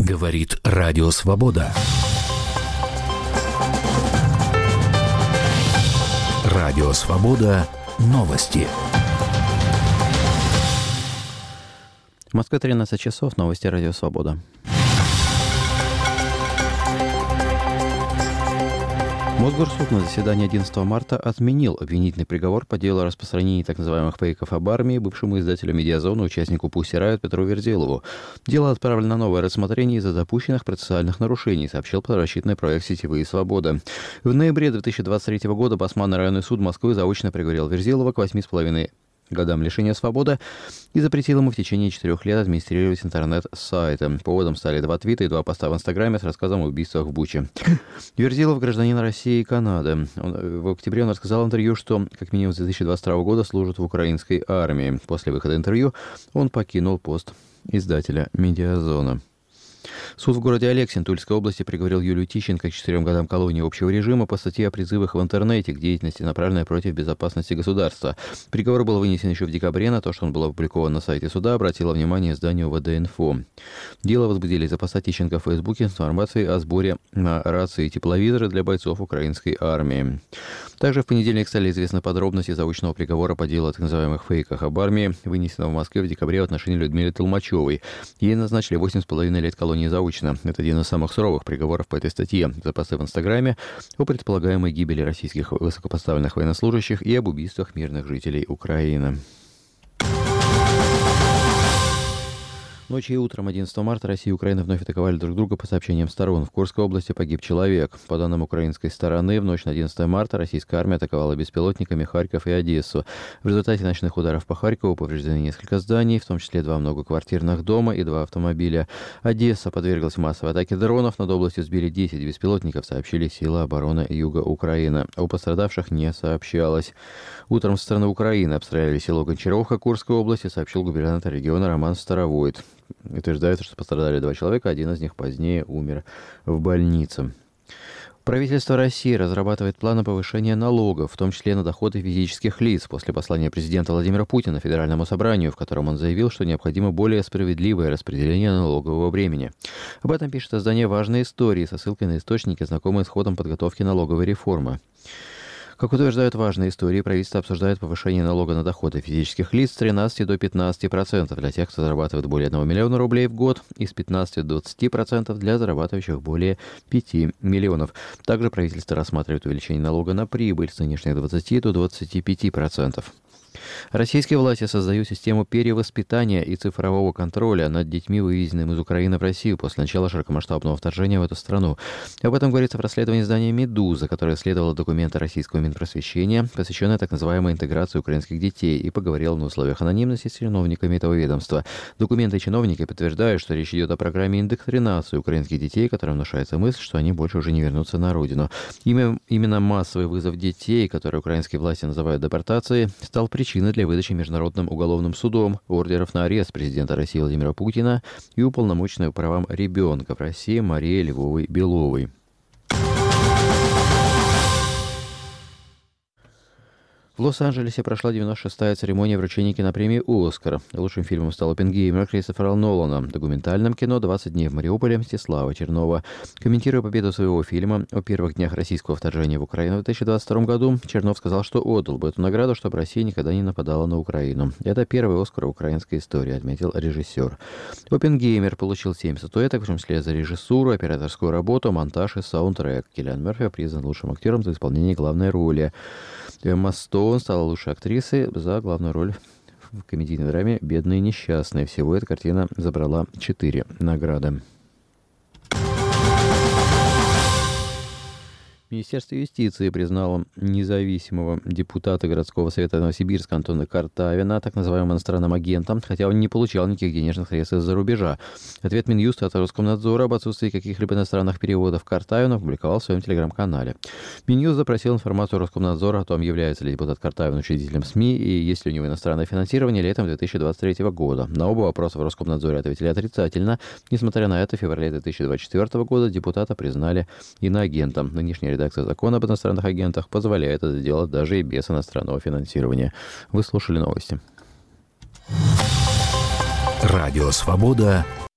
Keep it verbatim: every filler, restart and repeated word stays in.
Говорит Радио Свобода. Радио Свобода. Новости. В Москве тринадцать часов. Новости Радио Свобода. Мосгорсуд на заседании одиннадцатого марта отменил обвинительный приговор по делу о распространении так называемых фейков об армии бывшему издателю «Медиазона», участнику Pussy Riot Петру Верзилову. Дело отправлено на новое рассмотрение из-за допущенных процессуальных нарушений, сообщил правозащитный проект «Сетевые свободы». В ноябре две тысячи двадцать третьего года Басманный районный суд Москвы заочно приговорил Верзилова к восьми с половиной годам лишения свободы и запретил ему в течение четырех лет администрировать интернет-сайты. Поводом стали два твита и два поста в Инстаграме с рассказом о убийствах в Буче. Верзилов — гражданин России и Канады. Он, в октябре он рассказал в интервью, что как минимум с две тысячи двадцать второго года служит в украинской армии. После выхода интервью он покинул пост издателя «Медиазона». Суд в городе Алексин Тульской области приговорил Юлию Тищенко к четырем годам колонии общего режима по статье о призывах в интернете к деятельности, направленной против безопасности государства. Приговор был вынесен еще в декабре. На то, что он был опубликован на сайте суда, обратило внимание издание УВД-Инфо. Дело возбудили из-за поста Тищенко в Фейсбуке с информацией о сборе на рации и тепловизоры для бойцов украинской армии. Также в понедельник стали известны подробности заочного приговора по делу о так называемых фейках об армии, вынесенного в Москве в декабре в отношении Людмилы Толмачевой. Ей назначили восемь с половиной лет колонии заочно. Это один из самых суровых приговоров по этой статье за посты в Инстаграме о предполагаемой гибели российских высокопоставленных военнослужащих и об убийствах мирных жителей Украины. Ночью и утром одиннадцатого марта Россия и Украина вновь атаковали друг друга по сообщениям сторон. В Курской области погиб человек. По данным украинской стороны, в ночь на одиннадцатое марта российская армия атаковала беспилотниками Харьков и Одессу. В результате ночных ударов по Харькову повреждены несколько зданий, в том числе два многоквартирных дома и два автомобиля. Одесса подверглась массовой атаке дронов. Над областью сбили десять беспилотников, сообщили силы обороны Юга Украины. О пострадавших не сообщалось. Утром со стороны Украины обстреляли село Гончаровка Курской области, сообщил губернатор региона Роман Старовойт. Утверждается, что пострадали два человека, один из них позднее умер в больнице. Правительство России разрабатывает планы повышения налогов, в том числе на доходы физических лиц, после послания президента Владимира Путина Федеральному собранию, в котором он заявил, что необходимо более справедливое распределение налогового бремени. Об этом пишет издание «Важные истории» со ссылкой на источники, знакомые с ходом подготовки налоговой реформы. Как утверждают «Важные истории», правительство обсуждает повышение налога на доходы физических лиц с тринадцати до пятнадцати процентов для тех, кто зарабатывает более одного миллиона рублей в год, и с пятнадцати до двадцати процентов для зарабатывающих более пяти миллионов. Также правительство рассматривает увеличение налога на прибыль с нынешних двадцати до двадцати пяти процентов. Российские власти создают систему перевоспитания и цифрового контроля над детьми, вывезенными из Украины в Россию после начала широкомасштабного вторжения в эту страну. Об этом говорится в расследовании издания «Медуза», которое исследовало документы российского Минпросвещения, посвященные так называемой интеграции украинских детей, и поговорило на условиях анонимности с чиновниками этого ведомства. Документы и чиновники подтверждают, что речь идет о программе индоктринации украинских детей, которая внушается мысль, что они больше уже не вернутся на родину. Именно массовый вызов детей, который украинские власти называют депортацией, стал причиной для выдачи Международным уголовным судом ордеров на арест президента России Владимира Путина и уполномоченной по правам ребенка в России Марии Львовой-Беловой. В Лос-Анджелесе прошла девяносто шестая церемония вручения кинопремии «Оскар». Лучшим фильмом стал «Оппенгеймер» Кристофера Нолана. В документальном кино «двадцать дней в Мариуполе» Мстислава Чернова. Комментируя победу своего фильма о первых днях российского вторжения в Украину в две тысячи двадцать втором году, Чернов сказал, что отдал бы эту награду, чтобы Россия никогда не нападала на Украину. Это первый «Оскар» в украинской истории, отметил режиссер. «Оппенгеймер» получил семь статуэток, в том числе за режиссуру, операторскую работу, монтаж и саундтрек. Киллиан Мерфи признан лучшим актером за исполнение главной роли. Эмма Стоун стала лучшей актрисой за главную роль в комедийной драме «Бедные несчастные». Всего эта картина забрала четыре награды. Министерство юстиции признало независимого депутата городского совета Новосибирска Антона Картавина так называемым иностранным агентом, хотя он не получал никаких денежных средств из-за рубежа. Ответ Минюста от Роскомнадзора об отсутствии каких-либо иностранных переводов Картавина опубликовал в своем телеграм-канале. Минюст запросил информацию Роскомнадзора о том, является ли депутат Картавин учредителем СМИ и есть ли у него иностранное финансирование летом две тысячи двадцать третьего года. На оба вопроса в Роскомнадзоре ответили отрицательно. Несмотря на это, в феврале две тысячи двадцать четвёртого года депутата признали иноагентом. Нынешняя редакция закона об иностранных агентах позволяет это сделать даже и без иностранного финансирования. Вы слушали новости. Радио «Свобода».